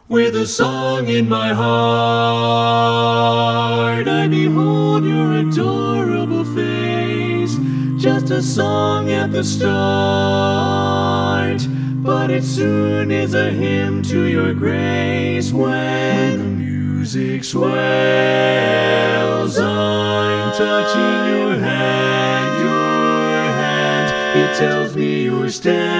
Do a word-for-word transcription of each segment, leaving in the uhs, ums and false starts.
with a song in my heart. I behold your adorable face, just a song at the start, but it soon is a hymn to your grace. When the music swells, I'm touching your hand, your hand. It tells me you're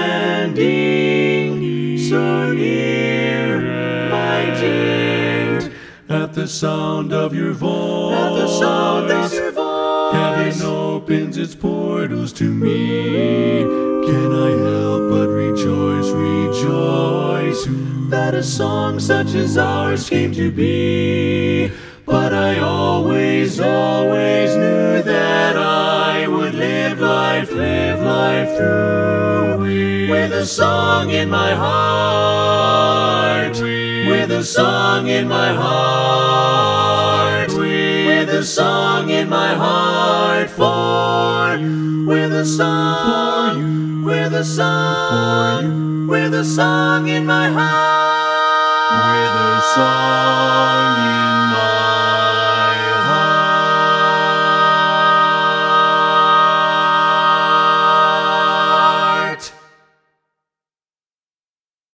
standing so near, my dear. At the sound of your voice, at the sound of your voice, heaven opens its portals to me. Can I help but rejoice, rejoice, that a song such as ours came to be? But I always, always knew that I would live life, live life through with a song in my heart, with a song in my heart, with a song in my heart for you, with a song for you, with a song for you, with a song in my heart, with a song in my